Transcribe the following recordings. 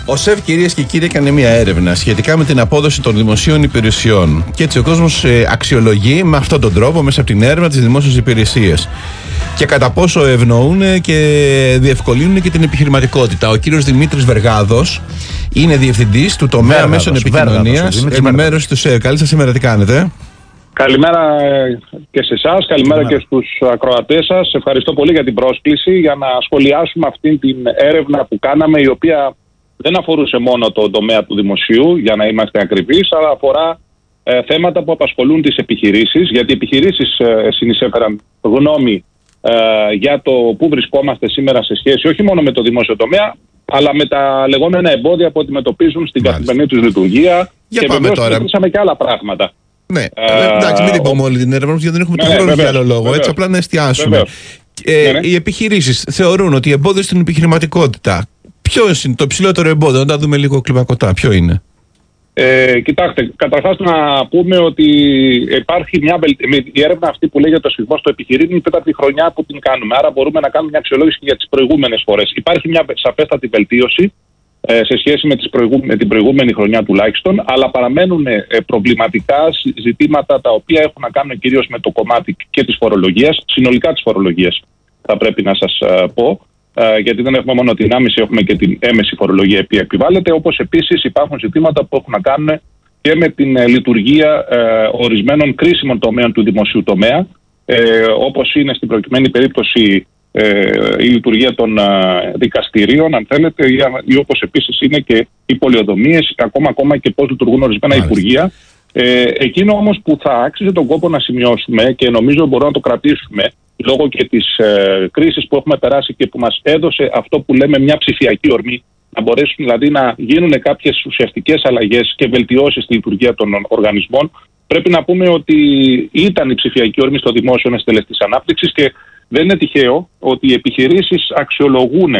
Ο ΣΕΒ, κυρίες και κύριοι, έκανε μια έρευνα σχετικά με την απόδοση των δημοσίων υπηρεσιών. Και έτσι ο κόσμος αξιολογεί με αυτόν τον τρόπο, μέσα από την έρευνα, τις δημόσιες υπηρεσίες. Και κατά πόσο ευνοούν και διευκολύνουν και την επιχειρηματικότητα. Ο κύριος Δημήτρης Βεργάδος είναι διευθυντής του τομέα μέσων επικοινωνίας, ενημέρωση του ΣΕΒ. Καλή σας ημέρα, τι κάνετε? Καλημέρα και σε εσάς, καλημέρα και στους ακροατές σας. Ευχαριστώ πολύ για την πρόσκληση για να σχολιάσουμε αυτήν την έρευνα που κάναμε, η οποία δεν αφορούσε μόνο το τομέα του δημοσίου, για να είμαστε ακριβείς, αλλά αφορά θέματα που απασχολούν τις επιχειρήσεις, γιατί οι επιχειρήσεις συνεισέφεραν γνώμη για το πού βρισκόμαστε σήμερα σε σχέση όχι μόνο με το δημόσιο τομέα, αλλά με τα λεγόμενα εμπόδια που αντιμετωπίζουν στην καθημερινή τους λειτουργία. Για και βεβαίως συζητήσαμε και άλλα πράγματα. Ναι, εντάξει, μην την πούμε όλη την έρευνα, γιατί δεν έχουμε τον χρόνο για άλλο λόγο. Έτσι, απλά να εστιάσουμε. Οι επιχειρήσεις θεωρούν ότι οι εμπόδια στην επιχειρηματικότητα, ποιο είναι το ψηλότερο εμπόδιο? Να τα δούμε λίγο κλιμακωτά. Ποιο είναι? Κοιτάξτε, καταρχάς να πούμε ότι υπάρχει η έρευνα αυτή που λέγεται ο σφιγμός του επιχειρήν, είναι η τέταρτη χρονιά που την κάνουμε. Άρα μπορούμε να κάνουμε μια αξιολόγηση και για τις προηγούμενες φορές. Υπάρχει μια σαφέστατη βελτίωση σε σχέση με την προηγούμενη χρονιά τουλάχιστον, αλλά παραμένουν προβληματικά ζητήματα τα οποία έχουν να κάνουν κυρίως με το κομμάτι και της φορολογίας, συνολικά της φορολογίας θα πρέπει να σας πω, γιατί δεν έχουμε μόνο την άμεση, έχουμε και την έμεση φορολογία που επιβάλλεται, όπως επίσης υπάρχουν ζητήματα που έχουν να κάνουν και με την λειτουργία ορισμένων κρίσιμων τομέων του δημοσίου τομέα, όπως είναι στην προκειμένη περίπτωση η λειτουργία των δικαστηρίων, αν θέλετε, ή όπως επίσης είναι και οι πολεοδομίες, ακόμα και πώς λειτουργούν ορισμένα υπουργεία. Εκείνο όμως που θα άξιζε τον κόπο να σημειώσουμε, και νομίζω μπορούμε να το κρατήσουμε λόγω και της κρίσης που έχουμε περάσει και που μας έδωσε αυτό που λέμε μια ψηφιακή ορμή, να μπορέσουν δηλαδή να γίνουν κάποιες ουσιαστικές αλλαγές και βελτιώσεις στη λειτουργία των οργανισμών, πρέπει να πούμε ότι ήταν η ψηφιακή ορμή στο δημόσιο στελές της ανάπτυξης και δεν είναι τυχαίο ότι οι επιχειρήσεις αξιολογούν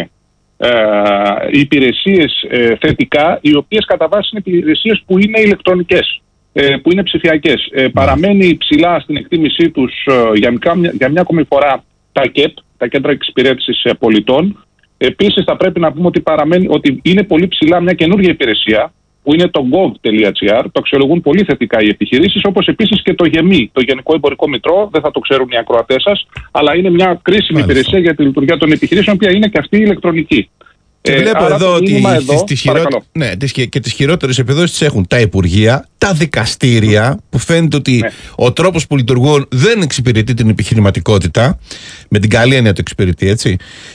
υπηρεσίες θετικά, οι οποίες κατά βάση είναι υπηρεσίες που είναι ηλεκτρονικές, που είναι ψηφιακές. Παραμένει ψηλά στην εκτίμησή τους για μια ακόμη φορά τα ΚΕΠ, τα κέντρα εξυπηρέτησης πολιτών. Επίσης θα πρέπει να πούμε ότι είναι πολύ ψηλά μια καινούργια υπηρεσία, που είναι το gov.gr, το αξιολογούν πολύ θετικά οι επιχειρήσεις, όπως επίσης και το ΓΕΜΗ, το Γενικό Εμπορικό Μητρό, δεν θα το ξέρουν οι ακροατές σας, αλλά είναι μια κρίσιμη υπηρεσία για τη λειτουργία των επιχειρήσεων, που είναι και αυτή ηλεκτρονική. Και βλέπω εδώ ότι τις χειρότερες επιδόσεις έχουν τα υπουργεία, τα δικαστήρια, που φαίνεται ότι ο τρόπος που λειτουργούν δεν εξυπηρετεί την επιχειρηματικότητα, με την καλή έννοια το εξυπηρετεί, έτσι.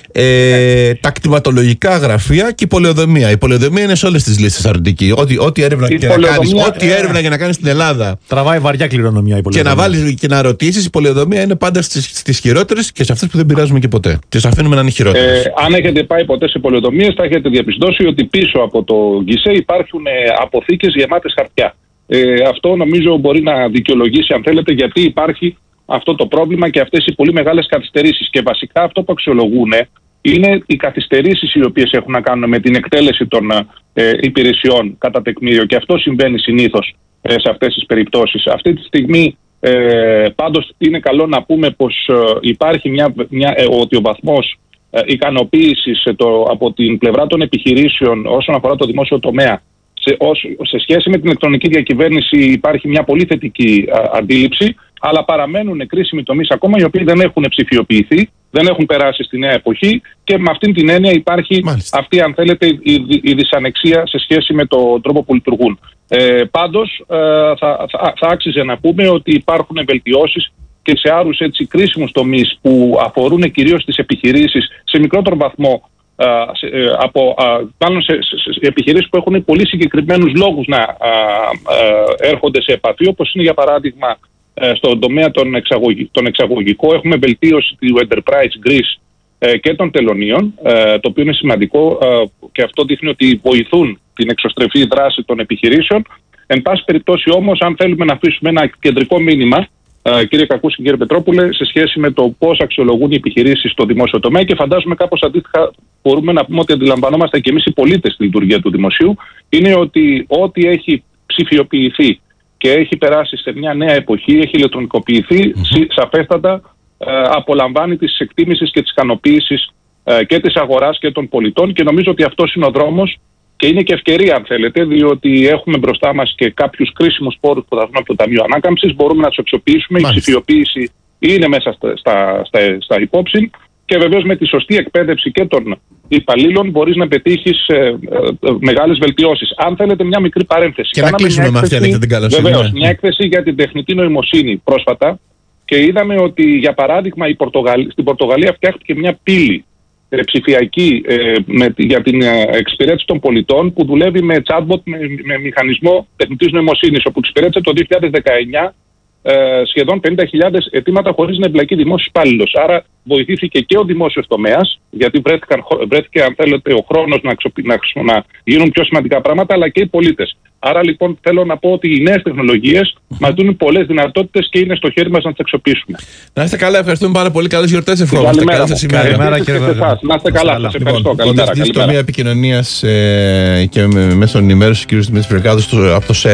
Τα κτηματολογικά γραφεία και η πολεοδομία. Η πολεοδομία είναι σε όλες τις λίστες αρνητική. Ό,τι έρευνα και να κάνεις στην Ελλάδα, τραβάει βαριά κληρονομιά η πολεοδομία. Και να βάλεις και να ρωτήσεις, η πολεοδομία είναι πάντα στις χειρότερες και σε αυτές που δεν πειράζουμε και ποτέ. Τις αφήνουμε να είναι χειρότερες. Αν έχετε πάει ποτέ σε πολεοδομίες, θα έχετε διαπιστώσει ότι πίσω από το γκισέ υπάρχουν αποθήκες γεμάτες χαρτιά. Αυτό νομίζω μπορεί να δικαιολογήσει, αν θέλετε, γιατί υπάρχει αυτό το πρόβλημα και αυτές οι πολύ μεγάλες καθυστερήσεις. Και βασικά αυτό που αξιολογούν είναι οι καθυστερήσεις οι οποίες έχουν να κάνουν με την εκτέλεση των υπηρεσιών κατά τεκμήριο, και αυτό συμβαίνει συνήθως σε αυτές τις περιπτώσεις. Αυτή τη στιγμή πάντως είναι καλό να πούμε πως υπάρχει ότι ο βαθμός ικανοποίησης από την πλευρά των επιχειρήσεων όσον αφορά το δημόσιο τομέα σε σχέση με την ηλεκτρονική διακυβέρνηση υπάρχει μια πολύ θετική αντίληψη, αλλά παραμένουν κρίσιμοι τομείς ακόμα, οι οποίοι δεν έχουν ψηφιοποιηθεί, δεν έχουν περάσει στη νέα εποχή, και με αυτήν την έννοια υπάρχει αυτή, αν θέλετε, η δυσανεξία σε σχέση με τον τρόπο που λειτουργούν. Πάντως θα άξιζε να πούμε ότι υπάρχουν βελτιώσεις και σε άλλους έτσι κρίσιμους τομείς που αφορούν κυρίως τις επιχειρήσεις σε μικρότερο βαθμό, πάνω σε επιχειρήσεις που έχουν πολύ συγκεκριμένους λόγους να έρχονται σε επαφή, όπως είναι για παράδειγμα στον τομέα τον εξαγωγικό. Έχουμε βελτίωση του Enterprise Greece και των τελωνίων, το οποίο είναι σημαντικό, και αυτό δείχνει ότι βοηθούν την εξωστρεφή δράση των επιχειρήσεων. Εν πάση περιπτώσει όμως, αν θέλουμε να αφήσουμε ένα κεντρικό μήνυμα, κύριε Κακούση και κύριε Πετρόπουλε, σε σχέση με το πώς αξιολογούν οι επιχειρήσεις στο δημόσιο τομέα, και φαντάζομαι κάπως αντίστοιχα μπορούμε να πούμε ότι αντιλαμβανόμαστε και εμείς οι πολίτες στη λειτουργία του δημοσίου, είναι ότι ό,τι έχει ψηφιοποιηθεί και έχει περάσει σε μια νέα εποχή, έχει ηλεκτρονικοποιηθεί, σαφέστατα απολαμβάνει της εκτίμησης και της ικανοποίησης και της αγοράς και των πολιτών, και νομίζω ότι αυτός είναι ο δρόμος Και είναι και ευκαιρία, αν θέλετε, διότι έχουμε μπροστά μας και κάποιους κρίσιμους πόρους που θα βγουν από το Ταμείο Ανάκαμψης. Μπορούμε να τους αξιοποιήσουμε. Η ψηφιοποίηση είναι μέσα στα υπόψη. Και βεβαίως με τη σωστή εκπαίδευση και των υπαλλήλων μπορείς να πετύχεις μεγάλες βελτιώσεις. Αν θέλετε, μια μικρή παρένθεση. Και να κλείσουμε με αυτή, αν έχετε την καλοσύνη. Βεβαίως, μια έκθεση για την τεχνητή νοημοσύνη πρόσφατα. Και είδαμε ότι, για παράδειγμα, στην Πορτογαλία φτιάχτηκε μια πύλη ψηφιακή για την εξυπηρέτηση των πολιτών που δουλεύει με chatbot, με μηχανισμό τεχνητής νοημοσύνης, όπου εξυπηρέτησε το 2019 σχεδόν 50.000 αιτήματα χωρίς να εμπλακεί δημόσιος υπάλληλος. Άρα βοηθήθηκε και ο δημόσιος τομέας, γιατί βρέθηκε, αν θέλετε, ο χρόνος να γίνουν πιο σημαντικά πράγματα, αλλά και οι πολίτες. Άρα λοιπόν θέλω να πω ότι οι νέες τεχνολογίες μας δίνουν πολλές δυνατότητες και είναι στο χέρι μας να τις αξιοποιήσουμε. Να είστε καλά, ευχαριστούμε πάρα πολύ. Καλές γιορτές, ευχόμαστε. Καλή μέρα και να είστε καλά. Σας ευχαριστώ. Καλημέρα. Τομέα επικοινωνίας και μέσω ενημέρωσης κ. Δημήτρης Πυρκάδος από το